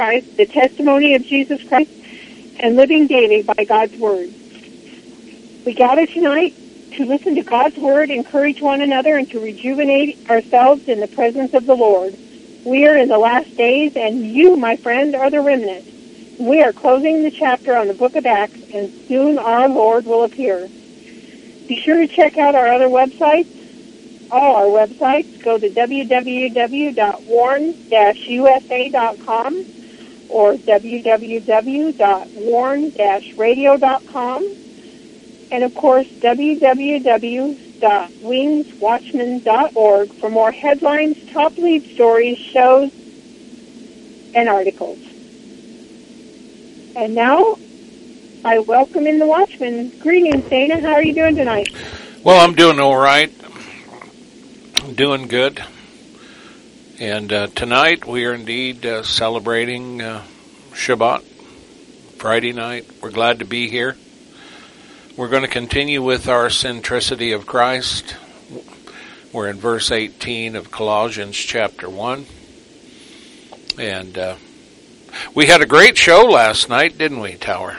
Christ, the testimony of Jesus Christ, and living daily by God's Word. We gather tonight to listen to God's Word, encourage one another, and to rejuvenate ourselves in the presence of the Lord. We are in the last days, and you, my friend, are the remnant. We are closing the chapter on the book of Acts, and soon our Lord will appear. Be sure to check out our other websites, all our websites. Go to www.warn-usa.com or www.warn-radio.com, and of course www.wingswatchman.org for more headlines, top lead stories, shows, and articles. And now, I welcome in the Watchman. Greetings, Dana. How are you doing tonight? Well, I'm doing all right. I'm doing good. And tonight we are indeed celebrating Shabbat, Friday night. We're glad to be here. We're going to continue with our centricity of Christ. We're in verse 18 of Colossians chapter 1. And we had a great show last night, didn't we, Tower?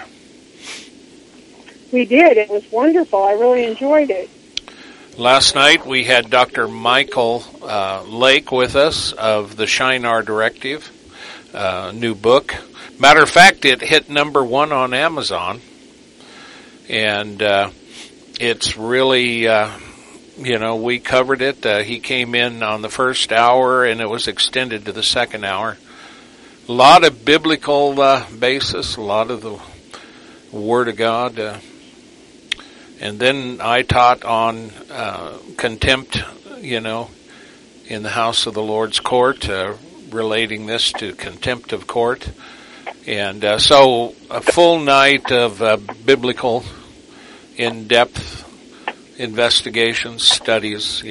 We did. It was wonderful. I really enjoyed it. Last night we had Dr. Michael Lake with us of the Shinar Directive, new book. Matter of fact, it hit number 1 on Amazon. And it's really, we covered it. He came in on the first hour, and it was extended to the second hour. A lot of biblical basis, a lot of the Word of God. And then I taught on contempt, in the house of the Lord's court, relating this to contempt of court. And so a full night of biblical, in-depth investigations, studies,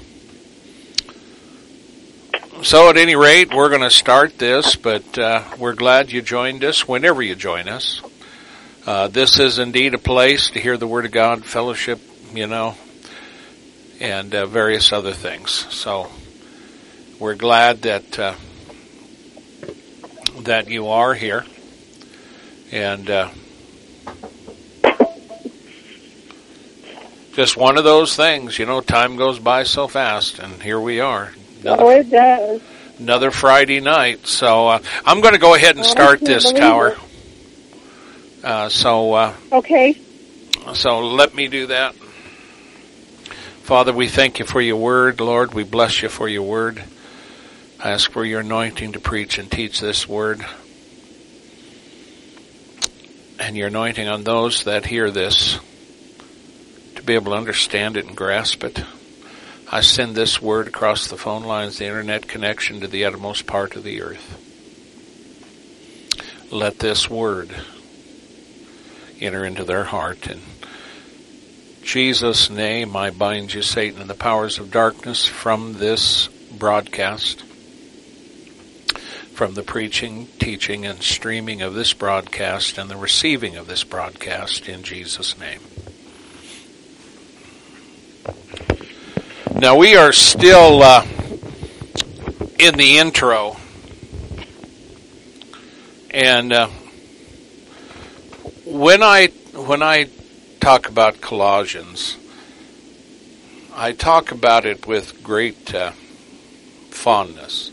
So at any rate, we're going to start this, but we're glad you joined us whenever you join us. This is indeed a place to hear the Word of God, fellowship, and various other things. So we're glad that you are here. And just one of those things, time goes by so fast, and here we are. It does. Another Friday night. So I'm going to go ahead and start this, Tower. Okay. So let me do that. Father, we thank you for your word, Lord. We bless you for your word. I ask for your anointing to preach and teach this word. And your anointing on those that hear this to be able to understand it and grasp it. I send this word across the phone lines, the internet connection to the uttermost part of the earth. Let this word enter into their heart. In Jesus' name, I bind you, Satan, and the powers of darkness from this broadcast, from the preaching, teaching, and streaming of this broadcast and the receiving of this broadcast in Jesus' name. Now, we are still in the intro, and when I talk about Colossians, I talk about it with great fondness.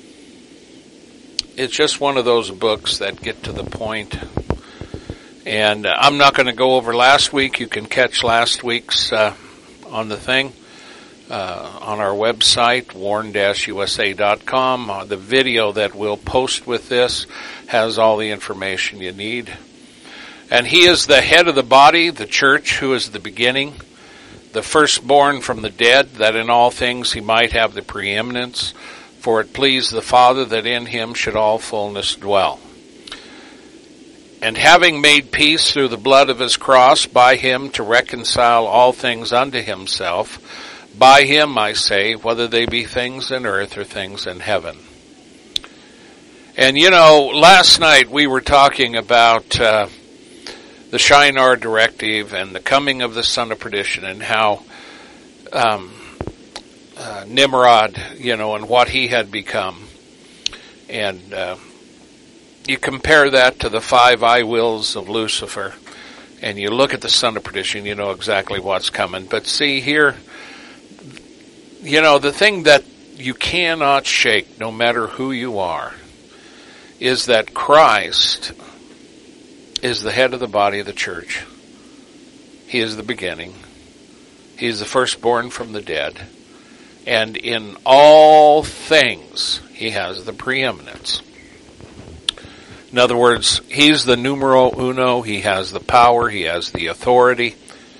It's just one of those books that get to the point. And I'm not going to go over last week. You can catch last week's on the thing. On our website, warn-usa.com. The video that we'll post with this has all the information you need. And he is the head of the body, the church, who is the beginning, the firstborn from the dead, that in all things he might have the preeminence. For it pleased the Father that in him should all fullness dwell. And having made peace through the blood of his cross, by him to reconcile all things unto himself, by him, I say, whether they be things in earth or things in heaven. And last night we were talking about the Shinar Directive and the coming of the son of perdition, and how Nimrod, and what he had become. And you compare that to the 5 I wills of Lucifer, and you look at the son of perdition, you know exactly what's coming. But see here, the thing that you cannot shake, no matter who you are, is that Christ is the head of the body of the church. He is the beginning. He is the firstborn from the dead. And in all things, he has the preeminence. In other words, he's the numero uno. He has the power. He has the authority.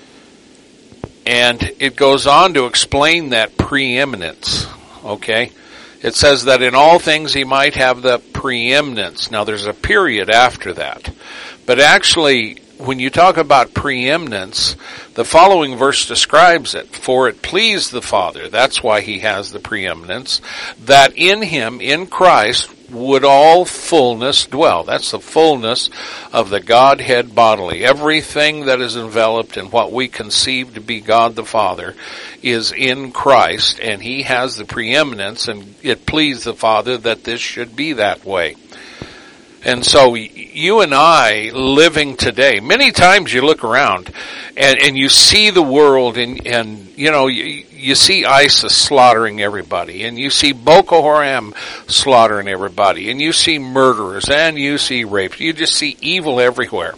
And it goes on to explain that preeminence. Okay? It says that in all things he might have the preeminence. Now there's a period after that. But actually, when you talk about preeminence, the following verse describes it. For it pleased the Father, that's why he has the preeminence, that in him, in Christ, would all fullness dwell. That's the fullness of the Godhead bodily. Everything that is enveloped in what we conceive to be God the Father is in Christ, and he has the preeminence, and it pleased the Father that this should be that way. And so you and I living today, many times you look around and you see the world and you see ISIS slaughtering everybody, and you see Boko Haram slaughtering everybody, and you see murderers, and you see rape. You just see evil everywhere.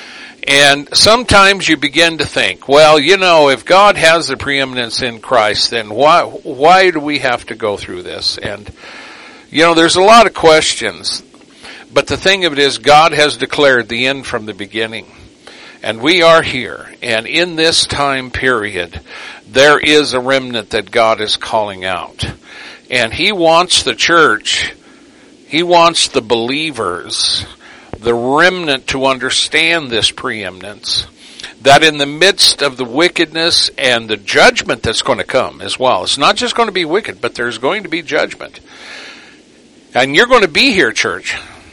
And sometimes you begin to think, well, if God has the preeminence in Christ, then why do we have to go through this? And, there's a lot of questions. But the thing of it is, God has declared the end from the beginning. And we are here. And in this time period, there is a remnant that God is calling out. And he wants the church, he wants the believers, the remnant, to understand this preeminence. That in the midst of the wickedness and the judgment that's going to come as well. It's not just going to be wicked, but there's going to be judgment. And you're going to be here, church.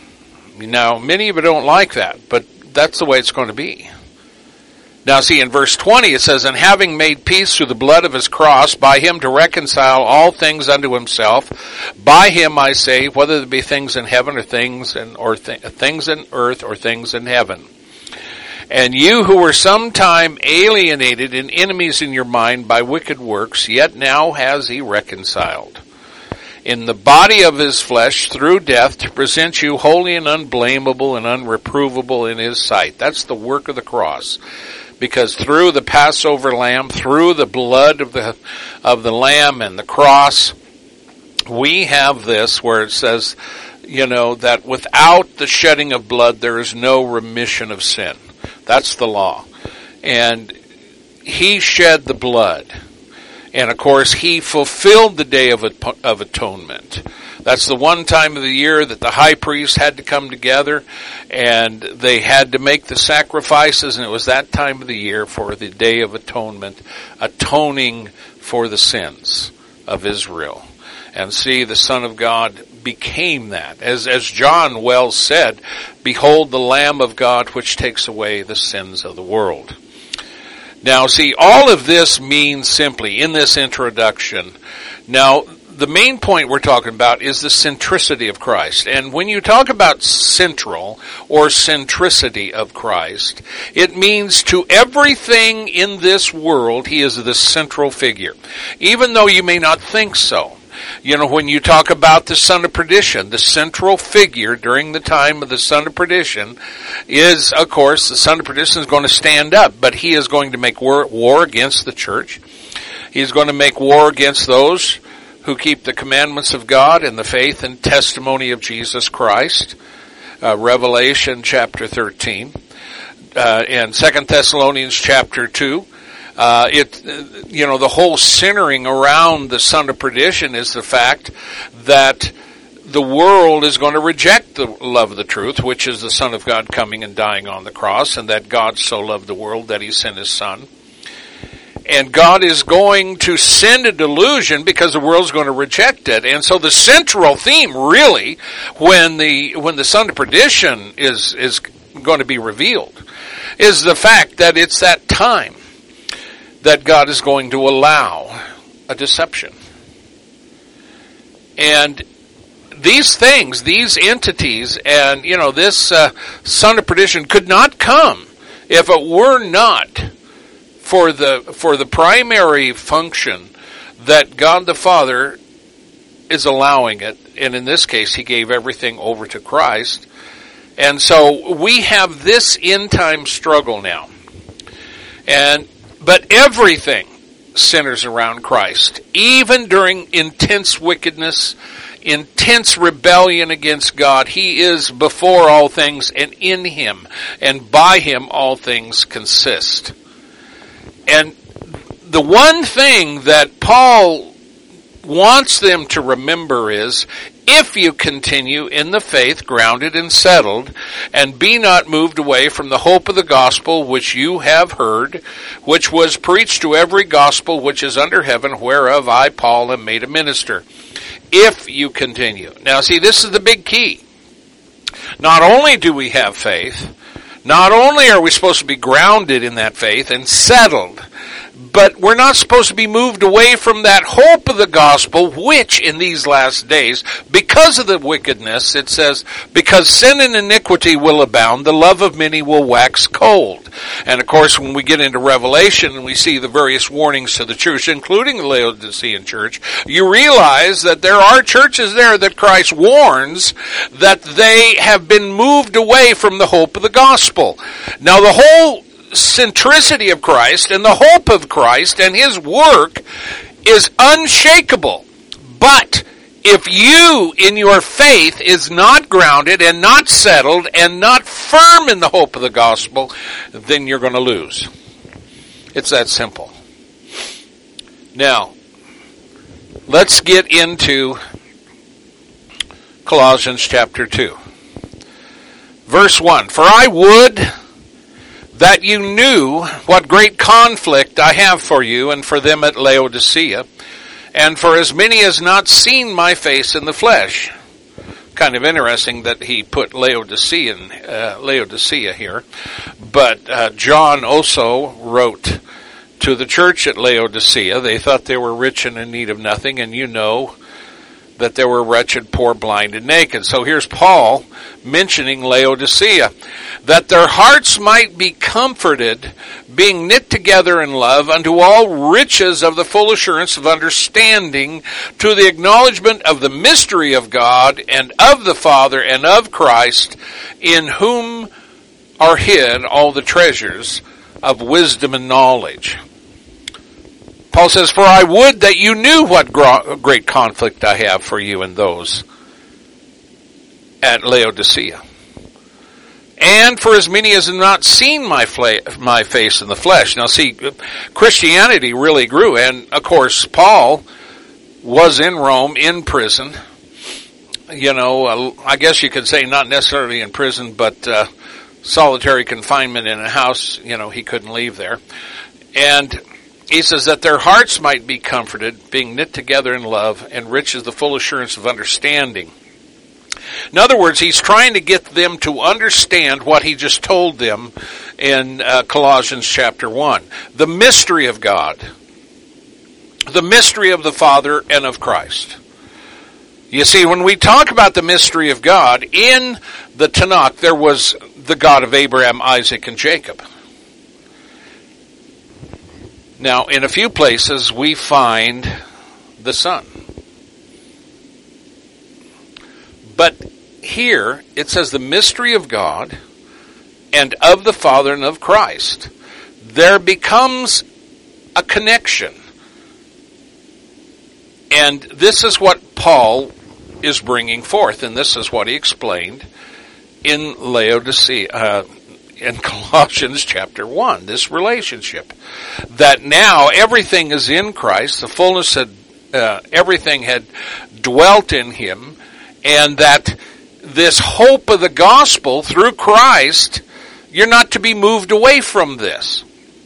Now, many of you don't like that, but that's the way it's going to be. Now, see, in verse 20 it says, and having made peace through the blood of his cross, by him to reconcile all things unto himself, by him I say, whether there be things in heaven or things in earth or things in heaven. And you who were sometime alienated and enemies in your mind by wicked works, yet now has he reconciled in the body of his flesh through death, to present you holy and unblameable and unreprovable in his sight. That's the work of the cross. Because through the Passover lamb, through the blood of the lamb and the cross, we have this where it says, that without the shedding of blood, there is no remission of sin. That's the law. And he shed the blood. And of course, he fulfilled the Day of Atonement. That's the one time of the year that the high priest had to come together, and they had to make the sacrifices, and it was that time of the year for the Day of Atonement, atoning for the sins of Israel. And see, the Son of God became that. As John well said, behold the Lamb of God which takes away the sins of the world. Now, see, all of this means simply, in this introduction, now, the main point we're talking about is the centricity of Christ. And when you talk about central or centricity of Christ, it means to everything in this world, he is the central figure. Even though you may not think so. When you talk about the son of perdition, the central figure during the time of the son of perdition is, of course, the son of perdition is going to stand up, but he is going to make war against the church. He's going to make war against those who keep the commandments of God and the faith and testimony of Jesus Christ. Revelation chapter 13. And 2 Thessalonians chapter 2. The whole centering around the son of perdition is the fact that the world is going to reject the love of the truth, which is the Son of God coming and dying on the cross, and that God so loved the world that he sent his Son. And God is going to send a delusion because the world's going to reject it. And so the central theme, really, when the son of perdition is going to be revealed, is the fact that it's that time that God is going to allow a deception. And these things, these entities, and this son of perdition could not come if it were not for the primary function that God the Father is allowing it. And in this case, he gave everything over to Christ. And so we have this end time struggle now. But everything centers around Christ. Even during intense wickedness, intense rebellion against God, he is before all things, and in him and by him all things consist. And the one thing that Paul wants them to remember is, if you continue in the faith, grounded and settled, and be not moved away from the hope of the gospel which you have heard, which was preached to every gospel which is under heaven, whereof I, Paul, am made a minister. If you continue. Now see, this is the big key. Not only do we have faith, not only are we supposed to be grounded in that faith and settled, but we're not supposed to be moved away from that hope of the gospel, which in these last days, because of the wickedness, it says, because sin and iniquity will abound, the love of many will wax cold. And of course, when we get into Revelation and we see the various warnings to the church, including the Laodicean church, you realize that there are churches there that Christ warns that they have been moved away from the hope of the gospel. Now, the whole centricity of Christ and the hope of Christ and his work is unshakable. But if you in your faith is not grounded and not settled and not firm in the hope of the gospel, then you're going to lose. It's that simple. Now, let's get into Colossians chapter 2. Verse 1, for I would that you knew what great conflict I have for you and for them at Laodicea, and for as many as not seen my face in the flesh. Kind of interesting that he put Laodicea here. But John also wrote to the church at Laodicea. They thought they were rich and in need of nothing, and you know that they were wretched, poor, blind, and naked. So here's Paul mentioning Laodicea, that their hearts might be comforted, being knit together in love, unto all riches of the full assurance of understanding, to the acknowledgement of the mystery of God, and of the Father, and of Christ, in whom are hid all the treasures of wisdom and knowledge. Paul says, for I would that you knew what great conflict I have for you and those at Laodicea. And for as many as have not seen my face in the flesh. Now see, Christianity really grew. And of course, Paul was in Rome, in prison. I guess you could say not necessarily in prison, but solitary confinement in a house. He couldn't leave there. And he says that their hearts might be comforted, being knit together in love, and rich is the full assurance of understanding. In other words, he's trying to get them to understand what he just told them in Colossians chapter 1. The mystery of God. The mystery of the Father and of Christ. You see, when we talk about the mystery of God, in the Tanakh, there was the God of Abraham, Isaac, and Jacob. Now, in a few places, we find the Son. But here, it says the mystery of God and of the Father and of Christ. There becomes a connection. And this is what Paul is bringing forth, and this is what he explained in Laodicea, in Colossians chapter 1, this relationship. That now everything is in Christ, the fullness had, everything had dwelt in him, and that this hope of the gospel through Christ, you're not to be moved away from this.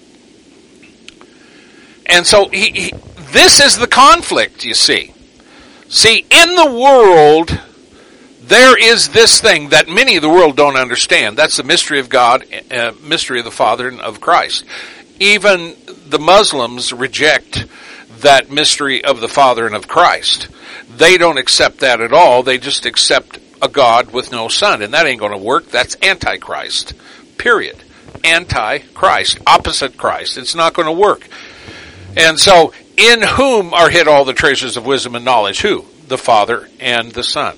And so this is the conflict, you see. See, in the world, there is this thing that many of the world don't understand. That's the mystery of God, mystery of the Father and of Christ. Even the Muslims reject that mystery of the Father and of Christ. They don't accept that at all. They just accept a God with no Son, and that ain't going to work. That's Antichrist. Period. Antichrist. Opposite Christ. It's not going to work. And so, in whom are hid all the treasures of wisdom and knowledge? Who? The Father and the Son.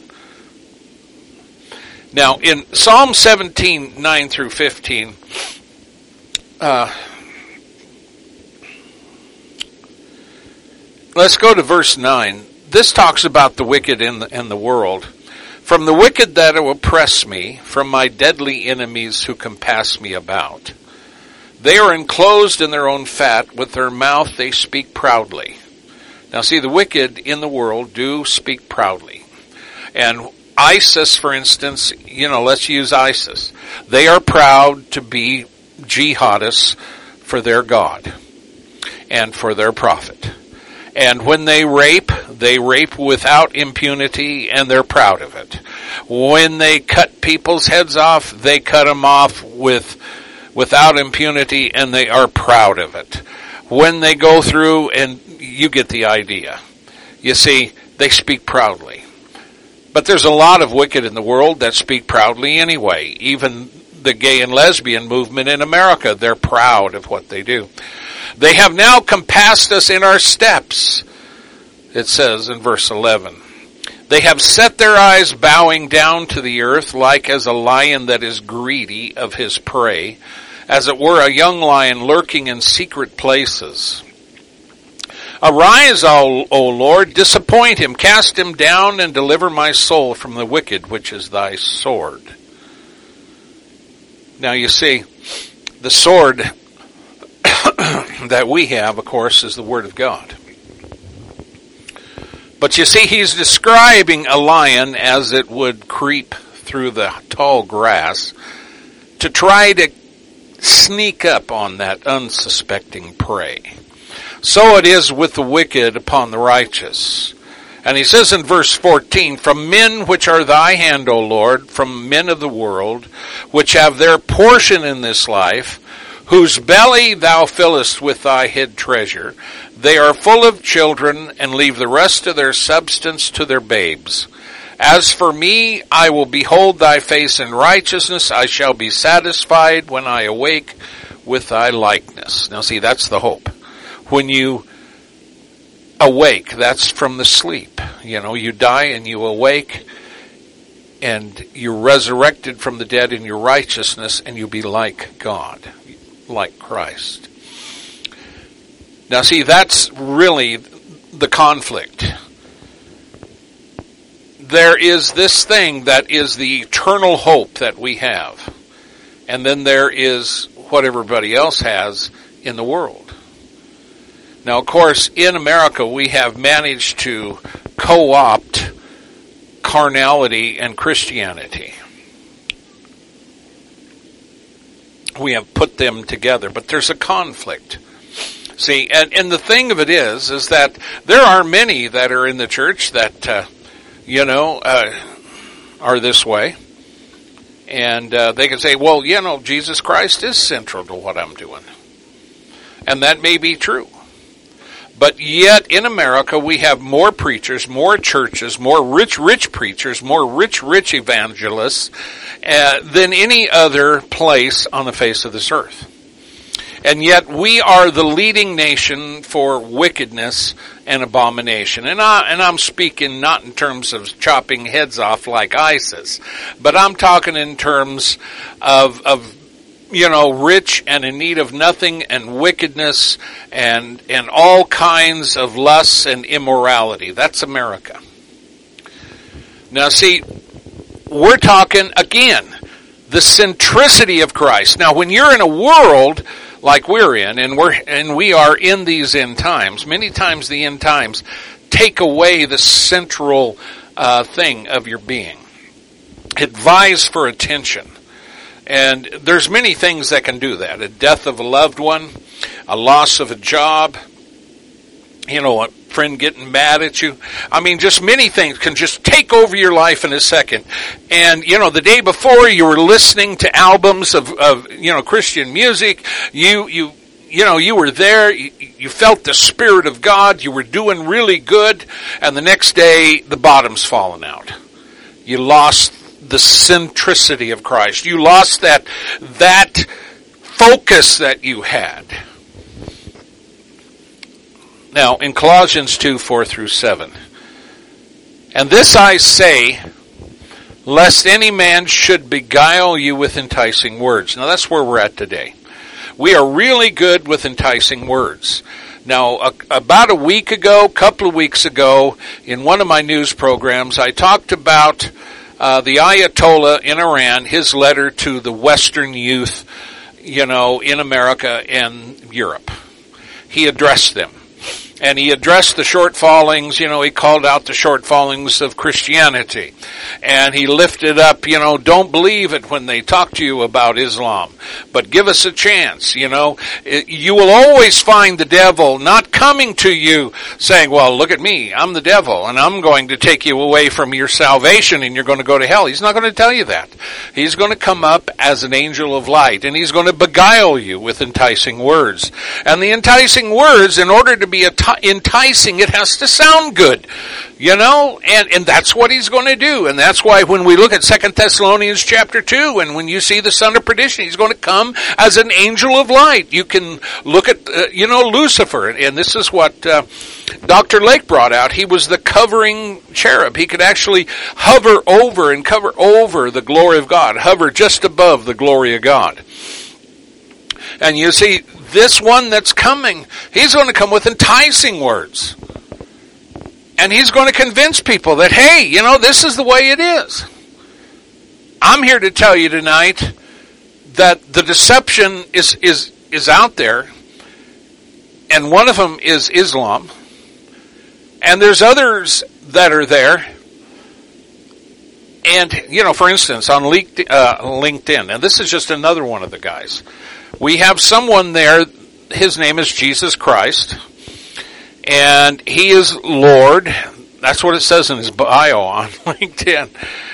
Now, in Psalm 17, 9 through 15, let's go to verse 9. This talks about the wicked in the world. From the wicked that oppress me, from my deadly enemies who compass me about. They are enclosed in their own fat, with their mouth they speak proudly. Now see, the wicked in the world do speak proudly. And ISIS, for instance, let's use ISIS. They are proud to be jihadists for their God and for their prophet. And when they rape without impunity, and they're proud of it. When they cut people's heads off, they cut them off without impunity, and they are proud of it. When they go through, and you get the idea. You see, they speak proudly. But there's a lot of wicked in the world that speak proudly anyway. Even the gay and lesbian movement in America, they're proud of what they do. They have now compassed us in our steps, it says in verse 11. They have set their eyes bowing down to the earth, like as a lion that is greedy of his prey, as it were a young lion lurking in secret places. Arise, O Lord, disappoint him, cast him down, and deliver my soul from the wicked, which is thy sword. Now you see, the sword that we have, of course, is the Word of God. But you see, he's describing a lion as it would creep through the tall grass to try to sneak up on that unsuspecting prey. So it is with the wicked upon the righteous. And he says in verse 14, from men which are thy hand, O Lord, from men of the world, which have their portion in this life, whose belly thou fillest with thy hid treasure. They are full of children, and leave the rest of their substance to their babes. As for me, I will behold thy face in righteousness. I shall be satisfied when I awake with thy likeness. Now see, that's the hope. When you awake, that's from the sleep. You die and you awake, and you're resurrected from the dead in your righteousness, and you'll be like God. Like Christ. Now see, that's really the conflict. There is this thing that is the eternal hope that we have. And then there is what everybody else has in the world. Now, of course, in America, we have managed to co-opt carnality and Christianity. We have put them together, but there's a conflict. See, and the thing of it is that there are many that are in the church that, are this way. And they can say, well, Jesus Christ is central to what I'm doing. And that may be true. But yet in America we have more preachers, more churches, more rich preachers, more rich evangelists than any other place on the face of this earth. And yet we are the leading nation for wickedness and abomination. And I'm speaking not in terms of chopping heads off like ISIS, but I'm talking in terms of rich and in need of nothing and wickedness and all kinds of lusts and immorality. That's America. Now see, we're talking again, the centricity of Christ. Now when you're in a world like we're in, and we are in these end times, many times the end times take away the central thing of your being. It vies for attention. And there's many things that can do that. A death of a loved one, a loss of a job, a friend getting mad at you. I mean, just many things can just take over your life in a second. And, the day before you were listening to albums of Christian music, you you were there, you felt the Spirit of God, you were doing really good, and the next day the bottom's fallen out. You lost the centricity of Christ. You lost that focus that you had. Now, in Colossians 2, 4 through 7, and this I say, lest any man should beguile you with enticing words. Now, that's where we're at today. We are really good with enticing words. Now, about a couple of weeks ago, in one of my news programs, I talked about the Ayatollah in Iran, his letter to the Western youth, in America and Europe. He addressed them. And he addressed the shortfallings, he called out the shortfallings of Christianity. And he lifted up, don't believe it when they talk to you about Islam, but give us a chance, You will always find the devil not coming to you saying, well, look at me, I'm the devil, and I'm going to take you away from your salvation and you're going to go to hell. He's not going to tell you that. He's going to come up as an angel of light, and he's going to beguile you with enticing words. And the enticing words, in order to be enticing, it has to sound good, and that's what he's going to do. And that's why when we look at 2 Thessalonians chapter 2, and when you see the son of perdition, he's going to come as an angel of light. You can look at, Lucifer, and this is what Dr. Lake brought out. He was the covering cherub. He could actually hover over and cover over the glory of God, hover just above the glory of God. And you see, this one that's coming, he's going to come with enticing words. And he's going to convince people that, hey, this is the way it is. I'm here to tell you tonight that the deception is out there. And one of them is Islam. And there's others that are there. And, for instance, on LinkedIn, and this is just another one of the guys. We have someone there, his name is Jesus Christ, and he is Lord. That's what it says in his bio on LinkedIn.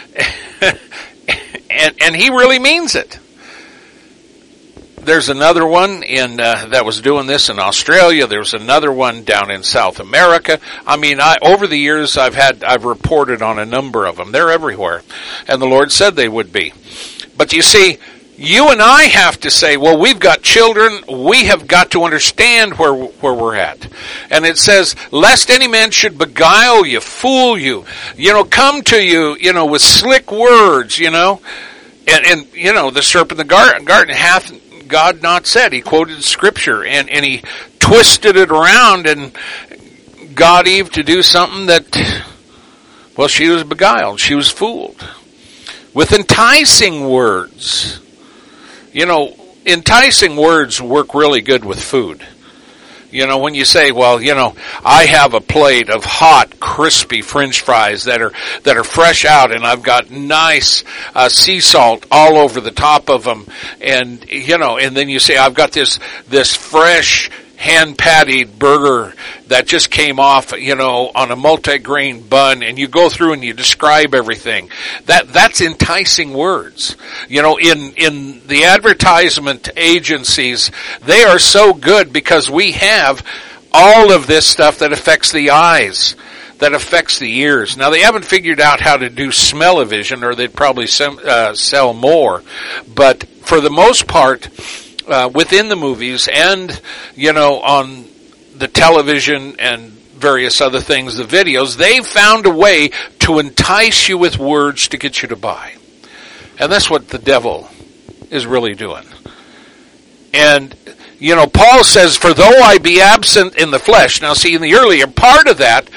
and he really means it. There's another one that was doing this in Australia. There's another one down in South America. Over the years I've reported on a number of them. They're everywhere. And the Lord said they would be. But you see, you and I have to say, well, we've got children. We have got to understand where we're at. And it says, lest any man should beguile you, fool you, come to you, with slick words, And the serpent in the garden hath God not said. He quoted scripture and he twisted it around and got Eve to do something that, well, she was beguiled. She was fooled with enticing words. Enticing words work really good with food. When you say, well, I have a plate of hot, crispy French fries that are fresh out, and I've got nice sea salt all over the top of them, and then you say, I've got this fresh hand-patted burger that just came off, on a multi-grain bun, and you go through and you describe everything. That's enticing words. In the advertisement agencies, they are so good because we have all of this stuff that affects the eyes, that affects the ears. Now, they haven't figured out how to do smell-o-vision, or they'd probably sell more. But for the most part, within the movies and, on the television and various other things, the videos, they found a way to entice you with words to get you to buy. And that's what the devil is really doing. And, Paul says, for though I be absent in the flesh. Now, see, in the earlier part of that,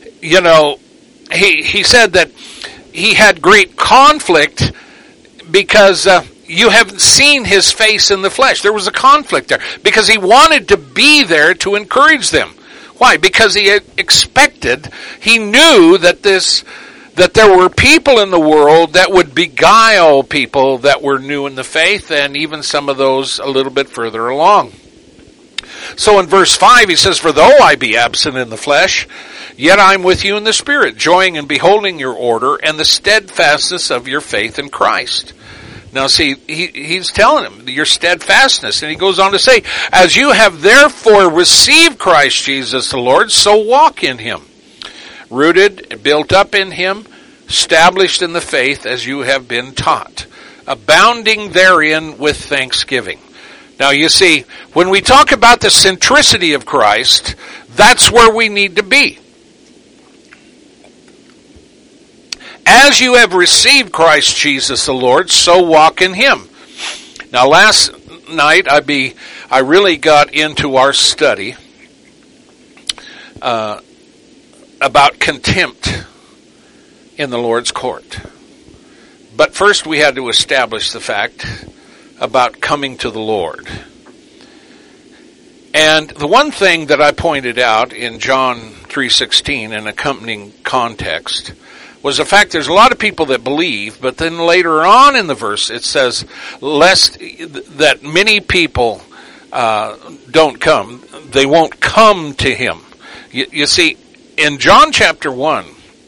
he said that he had great conflict because, you haven't seen his face in the flesh. There was a conflict there because he wanted to be there to encourage them. Why? Because he knew that there were people in the world that would beguile people that were new in the faith, and even some of those a little bit further along. So in verse 5 he says, for though I be absent in the flesh, yet I am with you in the Spirit, joying in beholding your order and the steadfastness of your faith in Christ. Now see, he's telling him your steadfastness, and he goes on to say, as you have therefore received Christ Jesus the Lord, so walk in him, rooted, built up in him, established in the faith as you have been taught, abounding therein with thanksgiving. Now you see, when we talk about the centricity of Christ, that's where we need to be. As you have received Christ Jesus the Lord, so walk in him. Now last night I really got into our study about contempt in the Lord's court. But first we had to establish the fact about coming to the Lord. And the one thing that I pointed out in John 3:16 and accompanying context was the fact there's a lot of people that believe, but then later on in the verse it says, lest that many people don't come, they won't come to him. You see, in John chapter 1,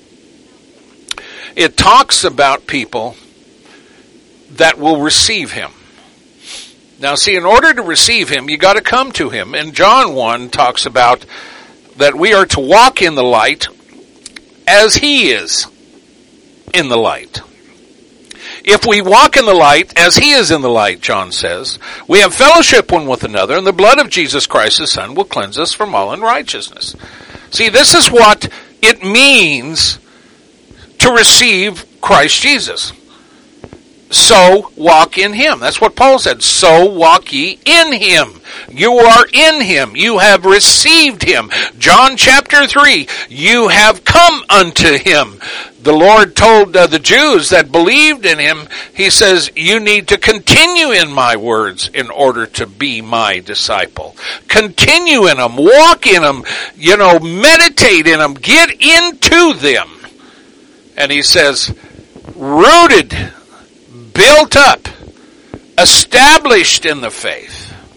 it talks about people that will receive him. Now see, in order to receive him, you got to come to him. And John 1 talks about that we are to walk in the light as he is in the light. If we walk in the light as he is in the light, John says, we have fellowship one with another, and the blood of Jesus Christ, his Son, will cleanse us from all unrighteousness. See, this is what it means to receive Christ Jesus. So walk in him. That's what Paul said. So walk ye in him. You are in him. You have received him. John chapter 3, you have come unto him. The Lord told the Jews that believed in him, he says, you need to continue in my words in order to be my disciple. Continue in them. Walk in them. Meditate in them. Get into them. And he says, rooted, built up, established in the faith,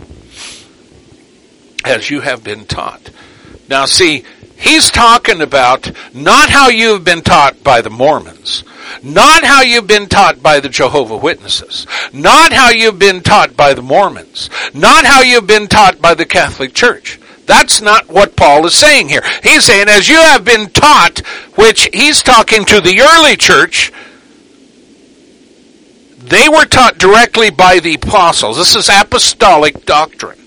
as you have been taught. Now see, he's talking about not how you've been taught by the Mormons, not how you've been taught by the Jehovah's Witnesses, not how you've been taught by the Mormons, not how you've been taught by the Catholic Church. That's not what Paul is saying here. He's saying, as you have been taught, which he's talking to the early church, they were taught directly by the apostles. This is apostolic doctrine.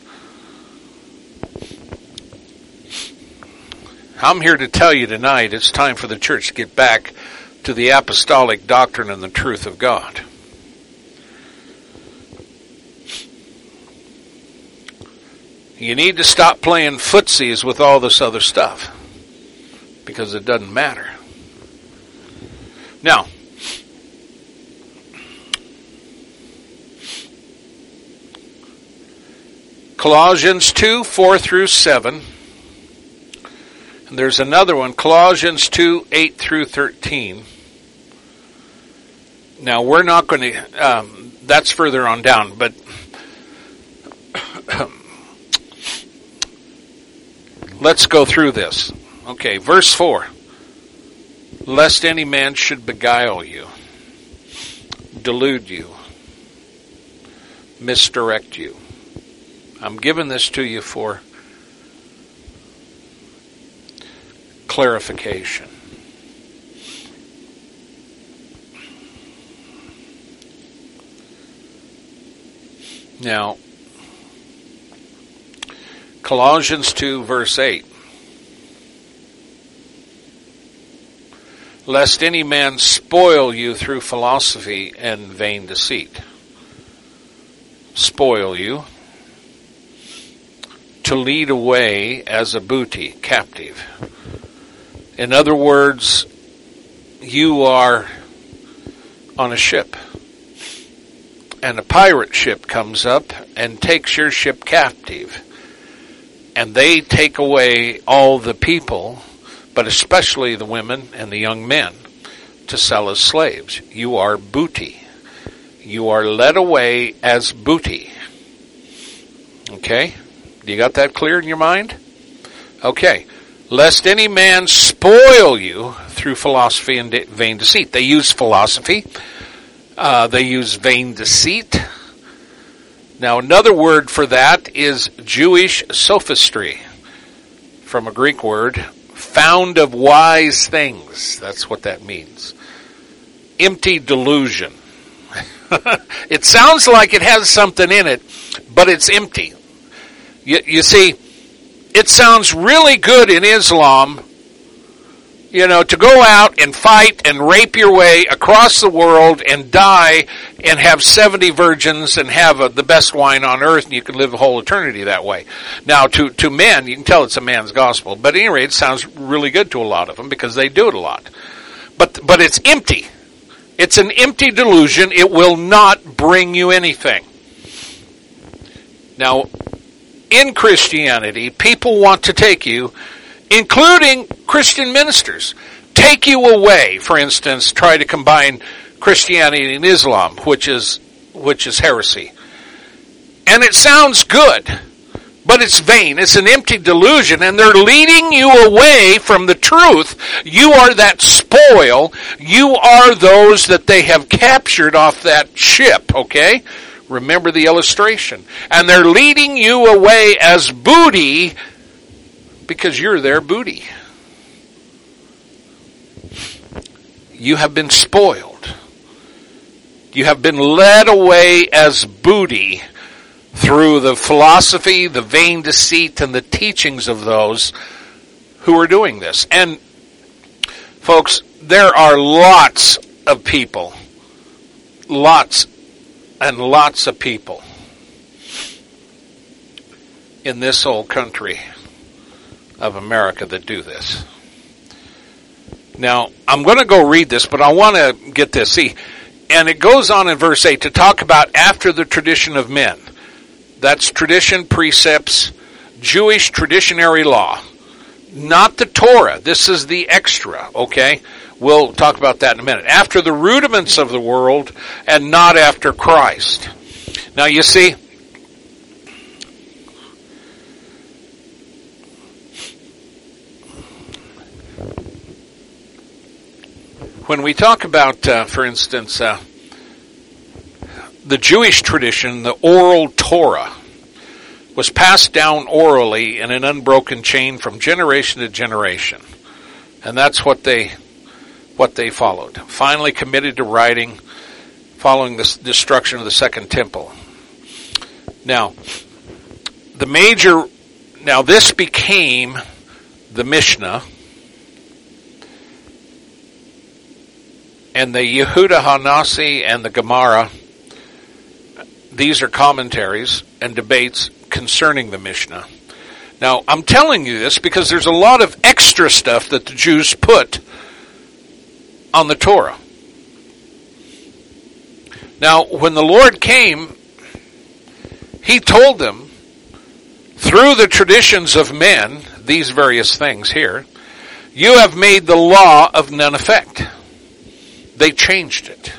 I'm here to tell you tonight it's time for the church to get back to the apostolic doctrine and the truth of God. You need to stop playing footsies with all this other stuff, because it doesn't matter. Now, Colossians 2, 4 through 7. And there's another one, Colossians 2, 8 through 13. Now, we're not going to, that's further on down, but let's go through this. Okay, verse 4. Lest any man should beguile you, delude you, misdirect you. I'm giving this to you for clarification. Now, Colossians 2, verse 8. Lest any man spoil you through philosophy and vain deceit. Spoil you. To lead away as a booty, captive. In other words, you are on a ship, and a pirate ship comes up and takes your ship captive, and they take away all the people, but especially the women and the young men, to sell as slaves. You are booty. You are led away as booty. Okay? You got that clear in your mind? Okay. Lest any man spoil you through philosophy and vain deceit. They use philosophy. They use vain deceit. Now, another word for that is Jewish sophistry, from a Greek word, found of wise things. That's what that means. Empty delusion. It sounds like it has something in it, but it's empty. You see, it sounds really good in Islam, to go out and fight and rape your way across the world and die and have 70 virgins and have the best wine on earth, and you could live a whole eternity that way. Now, to men, you can tell it's a man's gospel, but at any rate, it sounds really good to a lot of them because they do it a lot. But it's empty. It's an empty delusion. It will not bring you anything. Now, in Christianity, people want to take you, including Christian ministers, take you away. For instance, try to combine Christianity and Islam, which is heresy. And it sounds good, but it's vain. It's an empty delusion, and they're leading you away from the truth. You are that spoil. You are those that they have captured off that ship, okay? Remember the illustration. And they're leading you away as booty because you're their booty. You have been spoiled. You have been led away as booty through the philosophy, the vain deceit, and the teachings of those who are doing this. And, folks, there are lots of people, lots and lots of people in this old country of America that do this. Now, I'm going to go read this, but I want to get this. See, and it goes on in verse 8 to talk about after the tradition of men. That's tradition, precepts, Jewish traditionary law. Not the Torah. This is the extra, okay? We'll talk about that in a minute. After the rudiments of the world and not after Christ. Now you see, when we talk about, for instance, the Jewish tradition, the oral Torah, was passed down orally in an unbroken chain from generation to generation. And that's what they followed. Finally committed to writing following the destruction of the Second Temple. Now, this became the Mishnah and the Yehuda Hanasi and the Gemara. These are commentaries and debates concerning the Mishnah. Now, I'm telling you this because there's a lot of extra stuff that the Jews put on the Torah. Now, when the Lord came, He told them, through the traditions of men, these various things here, you have made the law of none effect. They changed it.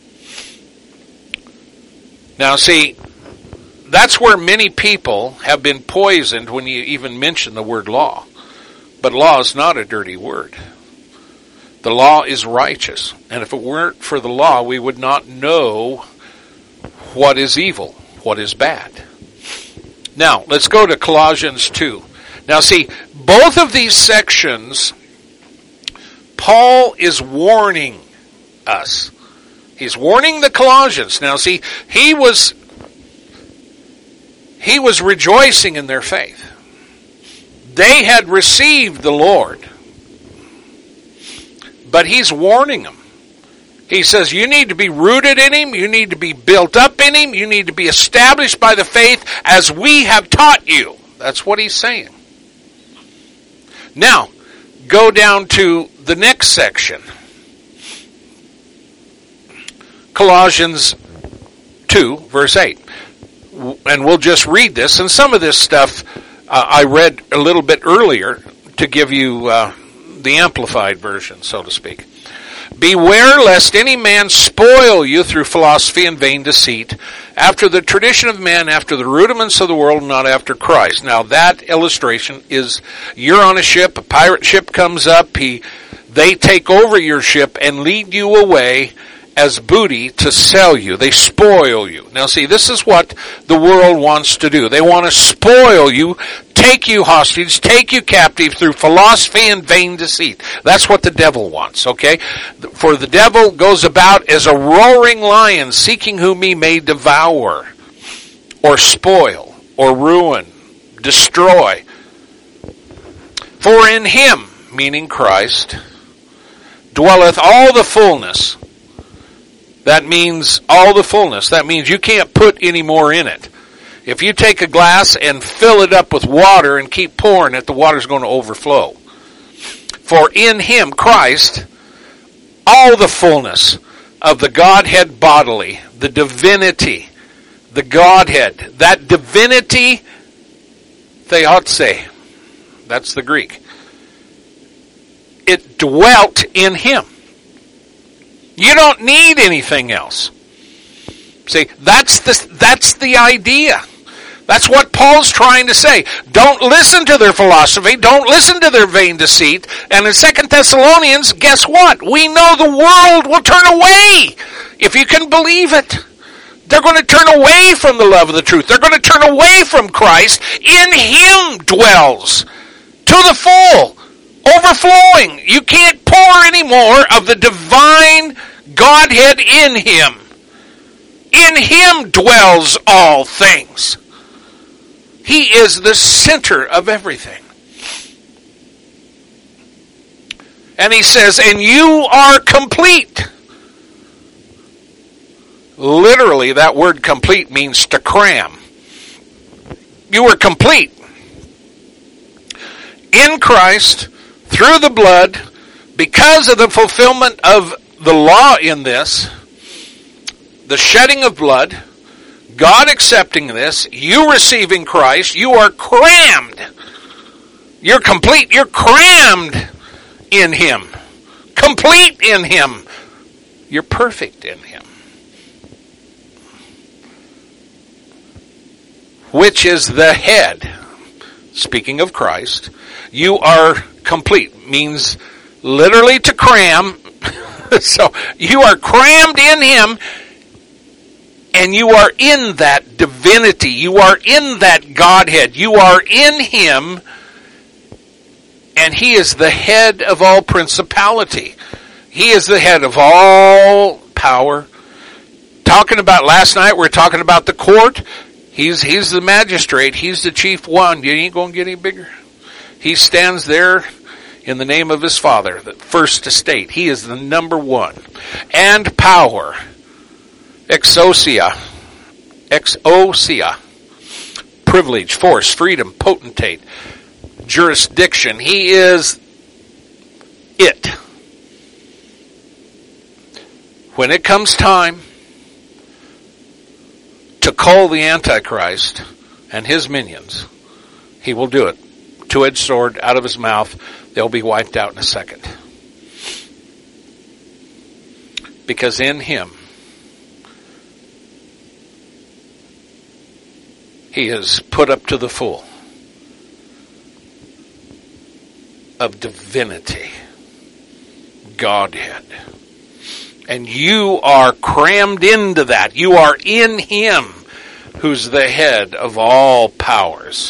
Now, see, that's where many people have been poisoned when you even mention the word law. But law is not a dirty word. The law is righteous. And if it weren't for the law, we would not know what is evil, what is bad. Now, let's go to Colossians 2. Now, see, both of these sections, Paul is warning us. He's warning the Colossians. Now, see, he was rejoicing in their faith. They had received the Lord. But he's warning them. He says, you need to be rooted in Him. You need to be built up in Him. You need to be established by the faith as we have taught you. That's what he's saying. Now, go down to the next section. Colossians 2, verse 8. And we'll just read this. And some of this stuff I read a little bit earlier to give you the amplified version, so to speak. Beware lest any man spoil you through philosophy and vain deceit, after the tradition of men, after the rudiments of the world, not after Christ. Now that illustration is, you're on a ship, a pirate ship comes up, they take over your ship and lead you away, as booty to sell you. They spoil you. Now see, this is what the world wants to do. They want to spoil you, take you hostage, take you captive through philosophy and vain deceit. That's what the devil wants, okay? For the devil goes about as a roaring lion, seeking whom he may devour, or spoil, or ruin, destroy. For in him, meaning Christ, dwelleth all the fullness. That means all the fullness. That means you can't put any more in it. If you take a glass and fill it up with water and keep pouring it, the water's going to overflow. For in him, Christ, all the fullness of the Godhead bodily, the divinity, the Godhead, that divinity, theotse, that's the Greek. It dwelt in him. You don't need anything else. See, that's the idea. That's what Paul's trying to say. Don't listen to their philosophy. Don't listen to their vain deceit. And in 2 Thessalonians, guess what? We know the world will turn away. If you can believe it. They're going to turn away from the love of the truth. They're going to turn away from Christ. In him dwells to the full, overflowing. You can't pour any more of the divine Godhead in him. In him dwells all things. He is the center of everything. And he says, and you are complete. Literally, that word complete means to cram. You are complete. In Christ, through the blood, because of the fulfillment of the law in this, the shedding of blood, God accepting this, you receiving Christ, you are crammed. You're complete. You're crammed in him. Complete in him. You're perfect in him. Which is the head. Speaking of Christ, you are complete. Means literally to cram. So you are crammed in him, and you are in that divinity. You are in that Godhead. You are in him, and he is the head of all principality. He is the head of all power. Talking about last night, we were talking about the court. He's the magistrate. He's the chief one. You ain't going to get any bigger. He stands there in the name of his Father, the first estate. He is the number one. And power. Exousia. Privilege, force, freedom, potentate, jurisdiction. He is it. When it comes time to call the Antichrist and his minions, he will do it. Two-edged sword out of his mouth. They'll be wiped out in a second. Because in him, he is put up to the full of divinity, Godhead. And you are crammed into that. You are in him, who's the head of all powers.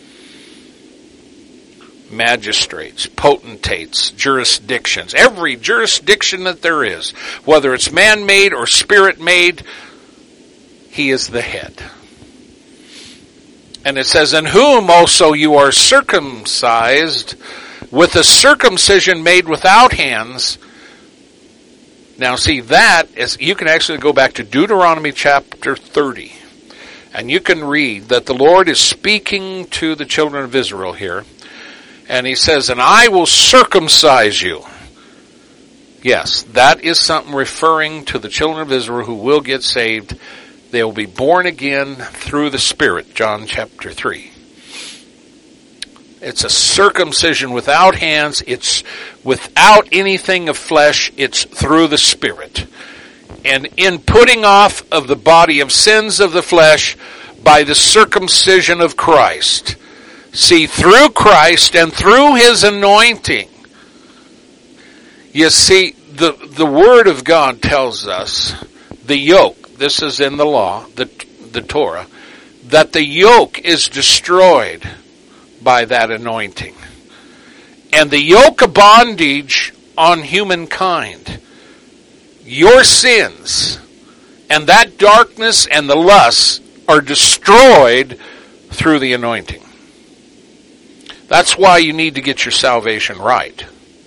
Magistrates, potentates, jurisdictions, every jurisdiction that there is, whether it's man-made or spirit-made, he is the head. And it says, in whom also you are circumcised with a circumcision made without hands. Now see, that is, you can actually go back to Deuteronomy chapter 30, and you can read that the Lord is speaking to the children of Israel here. And he says, and I will circumcise you. Yes, that is something referring to the children of Israel who will get saved. They will be born again through the Spirit, John chapter 3. It's a circumcision without hands. It's without anything of flesh. It's through the Spirit. And in putting off of the body of sins of the flesh by the circumcision of Christ. See, through Christ and through his anointing, you see, the Word of God tells us the yoke, this is in the law, the Torah, that the yoke is destroyed by that anointing. And the yoke of bondage on humankind, your sins, and that darkness and the lusts are destroyed through the anointing. That's why you need to get your salvation right.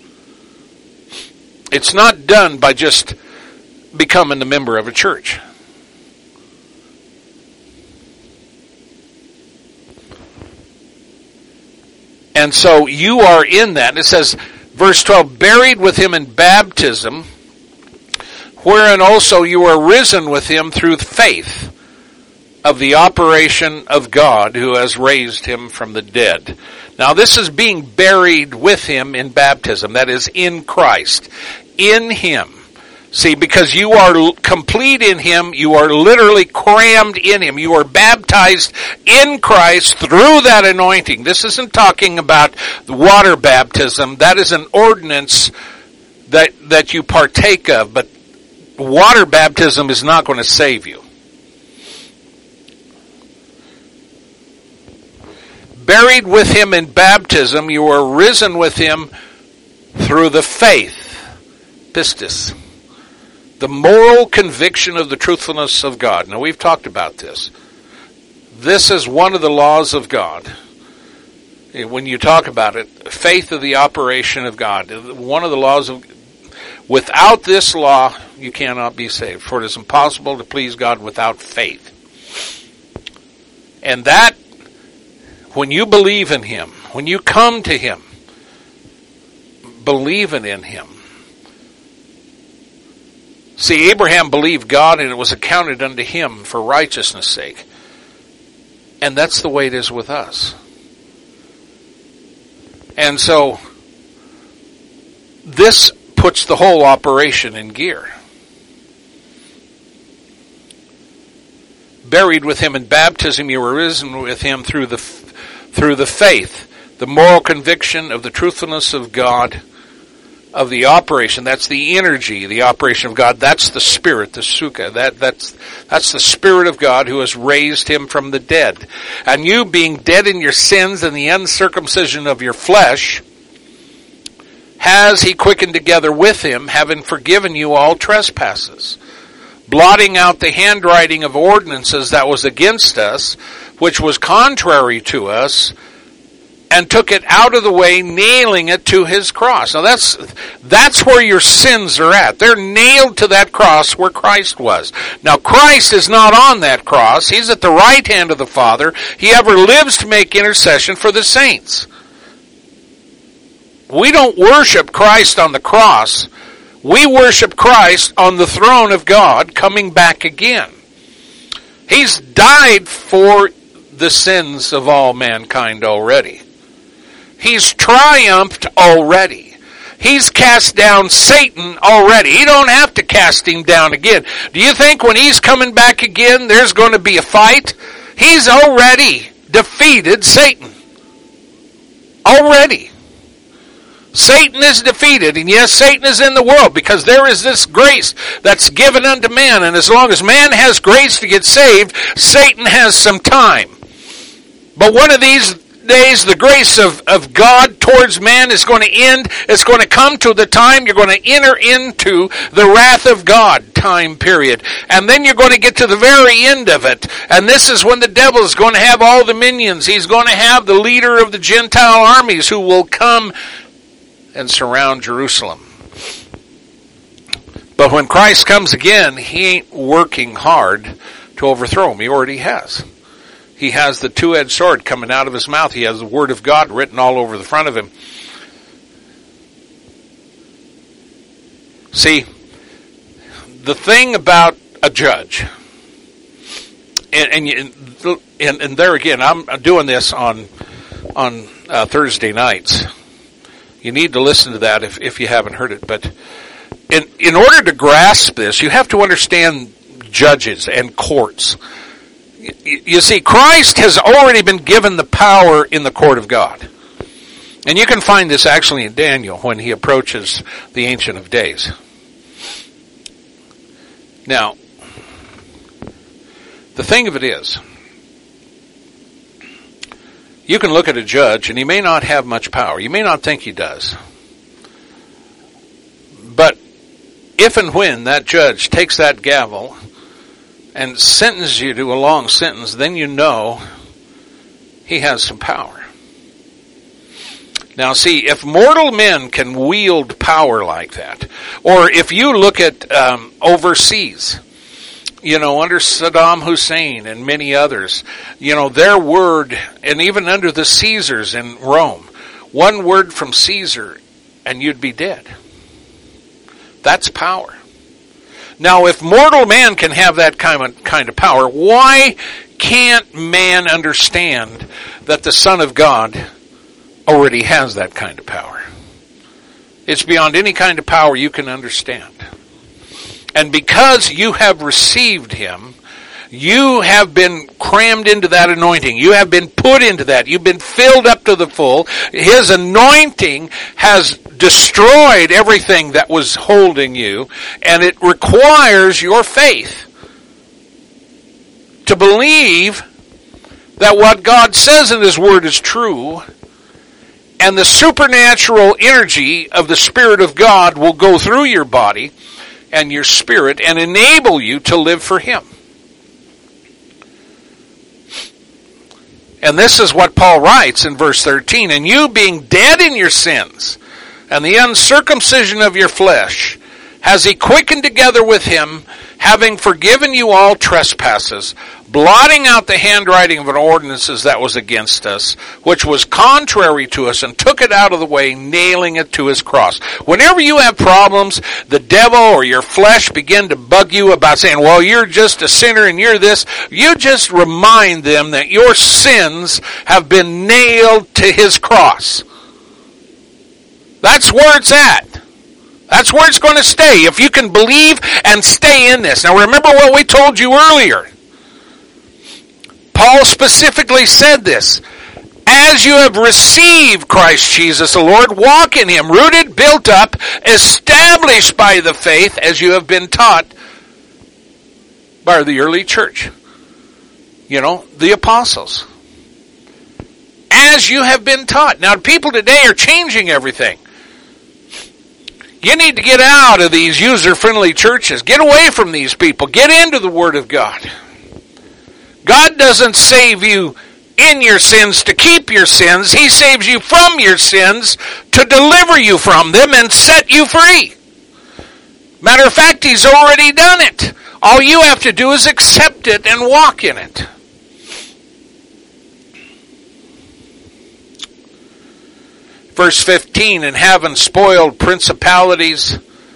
It's not done by just becoming a member of a church. And so you are in that. And it says, verse 12, buried with him in baptism, wherein also you are risen with him through faith of the operation of God who has raised him from the dead. Now this is being buried with him in baptism. That is in Christ. In him. See, because you are complete in him, you are literally crammed in him. You are baptized in Christ through that anointing. This isn't talking about the water baptism. That is an ordinance that you partake of. But water baptism is not going to save you. Buried with him in baptism, you are risen with him through the faith. Pistis. The moral conviction of the truthfulness of God. Now we've talked about this. This is one of the laws of God. When you talk about it, faith of the operation of God. One of the laws of, without this law, you cannot be saved. For it is impossible to please God without faith. And that, when you believe in him, when you come to him, believing in him. See, Abraham believed God and it was accounted unto him for righteousness' sake. And that's the way it is with us. And so, this puts the whole operation in gear. Buried with him in baptism, you were risen with him through the faith, the moral conviction of the truthfulness of God, of the operation. That's the energy, the operation of God. That's the Spirit, the Sukkah. That's the Spirit of God who has raised him from the dead. And you, being dead in your sins and the uncircumcision of your flesh, has he quickened together with him, having forgiven you all trespasses, blotting out the handwriting of ordinances that was against us, which was contrary to us, and took it out of the way, nailing it to his cross. Now that's where your sins are at. They're nailed to that cross where Christ was. Now Christ is not on that cross. He's at the right hand of the Father. He ever lives to make intercession for the saints. We don't worship Christ on the cross. We worship Christ on the throne of God coming back again. He's died for the sins of all mankind already. He's triumphed already. He's cast down Satan already. You don't have to cast him down again. Do you think when he's coming back again, there's going to be a fight? He's already defeated Satan. Already. Satan is defeated, and yes, Satan is in the world, because there is this grace that's given unto man, and as long as man has grace to get saved, Satan has some time. But one of these days, the grace of God towards man is going to end. It's going to come to the time you're going to enter into the wrath of God time period. And then you're going to get to the very end of it. And this is when the devil is going to have all the minions. He's going to have the leader of the Gentile armies who will come and surround Jerusalem. But when Christ comes again, he ain't working hard to overthrow him. He already has. He has the two-edged sword coming out of his mouth. He has the Word of God written all over the front of him. See, the thing about a judge, and there again, I'm doing this on Thursday nights. You need to listen to that if you haven't heard it. But in order to grasp this, you have to understand judges and courts. You see, Christ has already been given the power in the court of God. And you can find this actually in Daniel when he approaches the Ancient of Days. Now, the thing of it is, you can look at a judge and he may not have much power. You may not think he does. But if and when that judge takes that gavel and sentences you to a long sentence, then you know he has some power. Now see, if mortal men can wield power like that, or if you look at overseas, under Saddam Hussein and many others, their word, and even under the Caesars in Rome, one word from Caesar and you'd be dead. That's power. Now, if mortal man can have that kind of power, why can't man understand that the Son of God already has that kind of power? It's beyond any kind of power you can understand. And because you have received him, you have been crammed into that anointing. You have been put into that. You've been filled up to the full. His anointing has destroyed everything that was holding you, and it requires your faith to believe that what God says in his word is true, and the supernatural energy of the Spirit of God will go through your body and your spirit and enable you to live for him. And this is what Paul writes in verse 13, and you being dead in your sins and the uncircumcision of your flesh, has he quickened together with him, having forgiven you all trespasses, blotting out the handwriting of an ordinances that was against us, which was contrary to us, and took it out of the way, nailing it to his cross. Whenever you have problems, the devil or your flesh begin to bug you about saying, well, you're just a sinner and you're this, you just remind them that your sins have been nailed to his cross. That's where it's at. That's where it's going to stay, if you can believe and stay in this. Now remember what we told you earlier. Paul specifically said this. As you have received Christ Jesus the Lord, walk in him, rooted, built up, established by the faith as you have been taught by the early church. The apostles. As you have been taught. Now people today are changing everything. You need to get out of these user-friendly churches. Get away from these people. Get into the Word of God. God doesn't save you in your sins to keep your sins. He saves you from your sins to deliver you from them and set you free. Matter of fact, he's already done it. All you have to do is accept it and walk in it. Verse 15, and having spoiled principalities,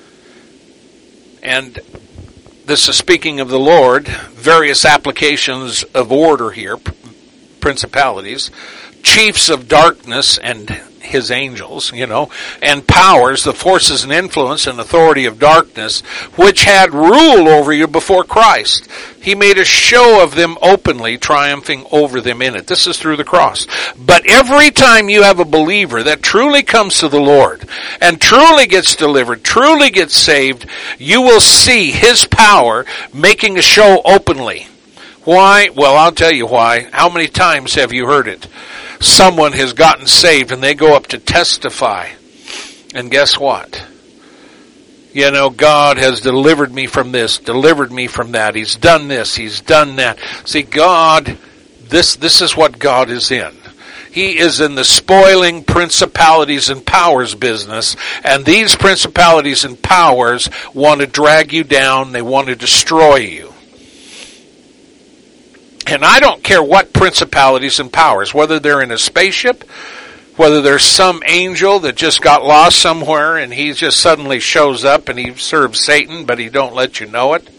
and this is speaking of the Lord, various applications of order here, principalities, chiefs of darkness and his angels, and powers, the forces and influence and authority of darkness, which had rule over you before Christ. He made a show of them openly, triumphing over them in it. This is through the cross. But every time you have a believer that truly comes to the Lord and truly gets delivered, truly gets saved, you will see his power making a show openly. Why? Well, I'll tell you why. How many times have you heard it? Someone has gotten saved and they go up to testify. And guess what? God has delivered me from this, delivered me from that. He's done this, he's done that. See, God, this is what God is in. He is in the spoiling principalities and powers business. And these principalities and powers want to drag you down. They want to destroy you. And I don't care what principalities and powers, whether they're in a spaceship, whether there's some angel that just got lost somewhere and he just suddenly shows up and he serves Satan, but he don't let you know it.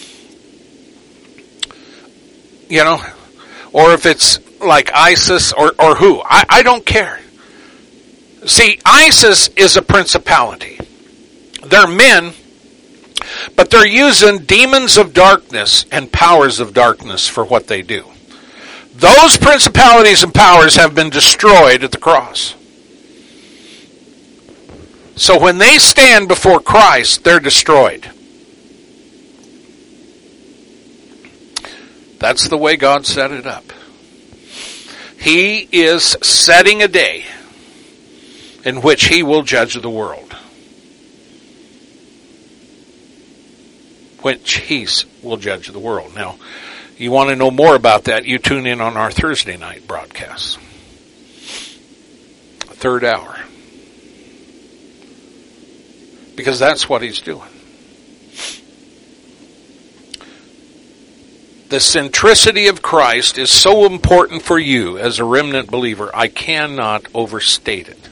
Or if it's like ISIS or who. I don't care. See, ISIS is a principality. They're men, but they're using demons of darkness and powers of darkness for what they do. Those principalities and powers have been destroyed at the cross. So when they stand before Christ, they're destroyed. That's the way God set it up. He is setting a day in which He will judge the world. Which He will judge the world. Now, you want to know more about that, you tune in on our Thursday night broadcast. Third hour. Because that's what He's doing. The centricity of Christ is so important for you as a remnant believer, I cannot overstate it.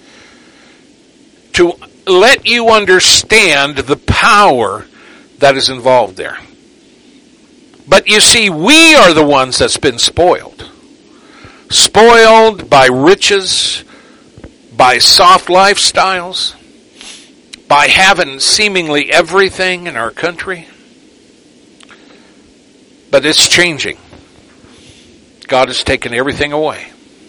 To let you understand the power that is involved there. But you see, we are the ones that's been spoiled. Spoiled by riches, by soft lifestyles, by having seemingly everything in our country. But it's changing. God has taken everything away.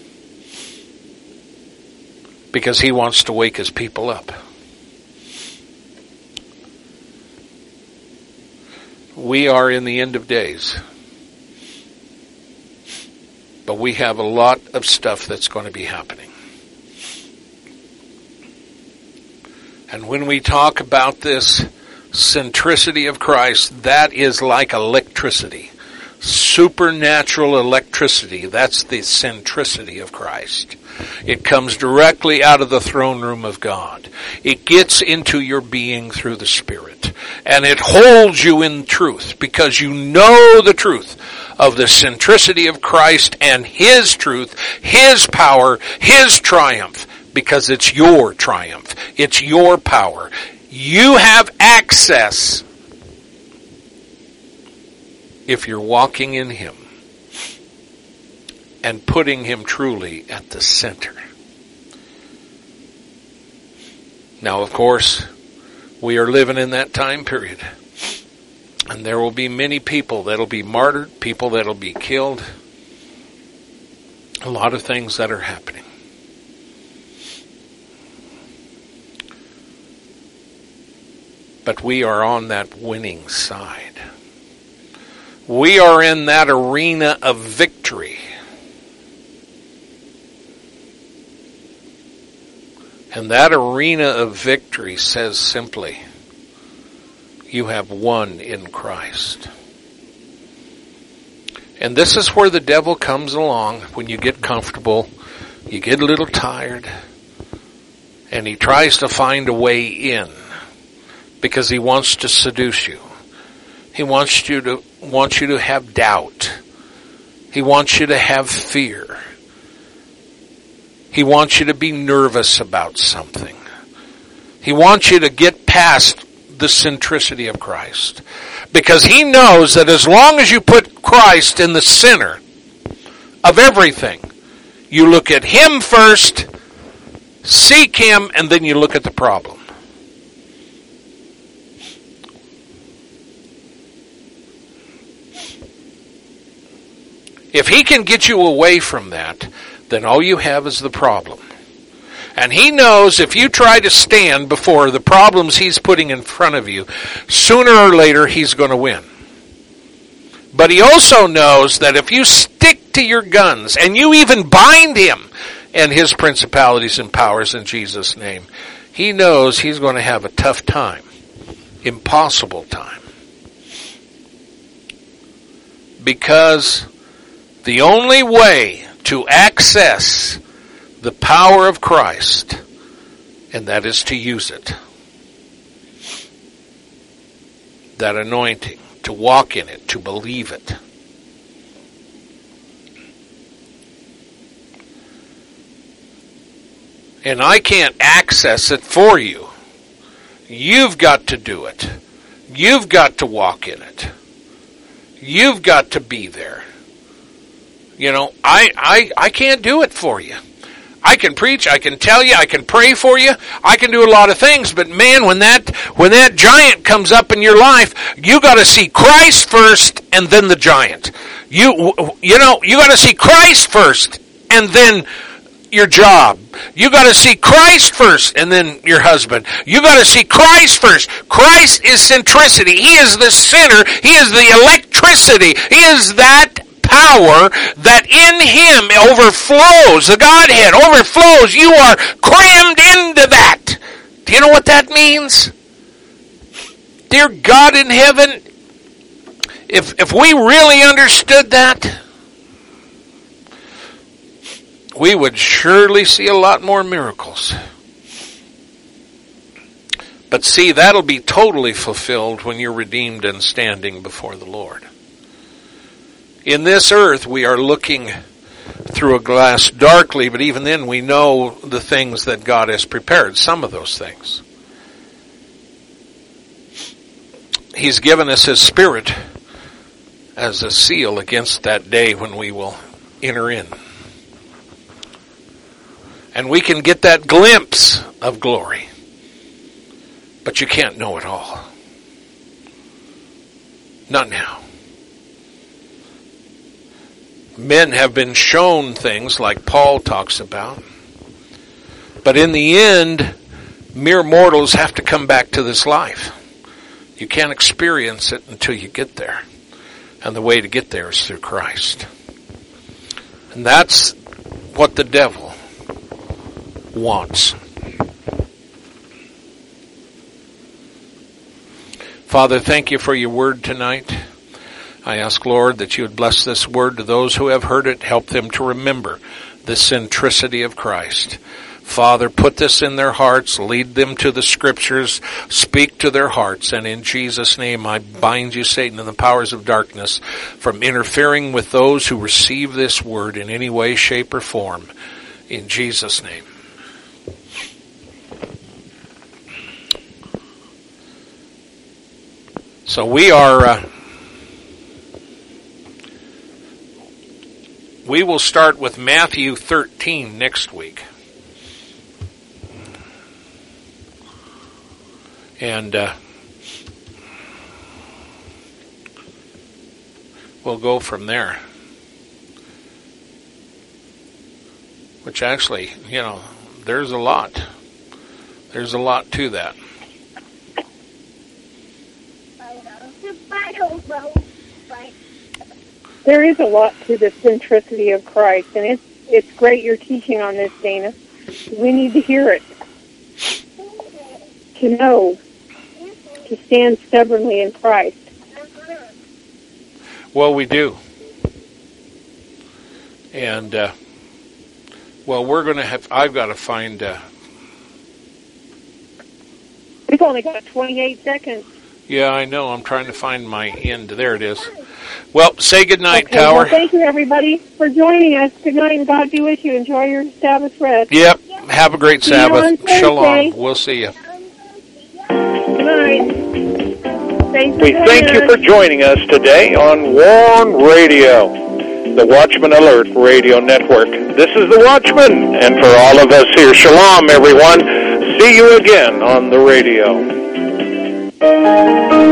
Because He wants to wake His people up. We are in the end of days. But we have a lot of stuff that's going to be happening. And when we talk about this centricity of Christ, that is like electricity. Supernatural electricity. That's the centricity of Christ. It comes directly out of the throne room of God. It gets into your being through the Spirit. And it holds you in truth because you know the truth of the centricity of Christ and His truth, His power, His triumph, because it's your triumph. It's your power. You have access if you're walking in Him and putting Him truly at the center. Now, of course, we are living in that time period. And there will be many people that'll be martyred, people that'll be killed. A lot of things that are happening. But we are on that winning side. We are in that arena of victory. And that arena of victory says simply, you have won in Christ. And this is where the devil comes along when you get comfortable, you get a little tired, and he tries to find a way in because he wants to seduce you. He wants you to have doubt. He wants you to have fear. He wants you to be nervous about something. He wants you to get past the centricity of Christ. Because he knows that as long as you put Christ in the center of everything, you look at Him first, seek Him, and then you look at the problem. If He can get you away from that, then all you have is the problem. And He knows if you try to stand before the problems He's putting in front of you, sooner or later He's going to win. But He also knows that if you stick to your guns and you even bind Him and His principalities and powers in Jesus' name, He knows He's going to have a tough time, impossible time. Because the only way to access the power of Christ, and that is to use it. That anointing, to walk in it, to believe it. And I can't access it for you. You've got to do it. You've got to walk in it. You've got to be there. You know, I can't do it for you. I can preach, I can tell you, I can pray for you, I can do a lot of things, but man, when that giant comes up in your life, you got to see Christ first and then the giant. You know, you got to see Christ first and then your job. You got to see Christ first, and then your husband. You got to see Christ first. Christ is centricity. He is the center. He is the electricity. He is that power that in Him overflows. The Godhead overflows. You are crammed into that. Do you know what that means? Dear God in heaven, if we really understood that, we would surely see a lot more miracles. But see, that'll be totally fulfilled when you're redeemed and standing before the Lord. In this earth, we are looking through a glass darkly, but even then we know the things that God has prepared, some of those things. He's given us His Spirit as a seal against that day when we will enter in. And we can get that glimpse of glory. But you can't know it all. Not now. Men have been shown things like Paul talks about. But in the end, mere mortals have to come back to this life. You can't experience it until you get there. And the way to get there is through Christ. And that's what the devil wants. Father, thank you for your word tonight. I ask, Lord, that you would bless this word to those who have heard it, help them to remember the centricity of Christ. Father, put this in their hearts, lead them to the Scriptures, speak to their hearts, and in Jesus' name I bind you, Satan, and the powers of darkness from interfering with those who receive this word in any way, shape, or form. In Jesus' name. So we will start with Matthew 13 next week. And we'll go from there. Which actually, there's a lot. There's a lot to that. There is a lot to the centricity of Christ, and it's great you're teaching on this, Dana. We need to hear it. To know, to stand stubbornly in Christ. Well, we do. And, we're going to I've got to find... We've only got 28 seconds. Yeah, I know. I'm trying to find my end. There it is. Well, say good night, okay, Tower. Well, thank you, everybody, for joining us. Good night, and God be with you. Enjoy your Sabbath rest. Yep. Have a great See Sabbath. Shalom. We'll see you. Good night. We thank you for joining us today on Warn Radio, the Watchman Alert Radio Network. This is the Watchman, and for all of us here, shalom, everyone. See you again on the radio.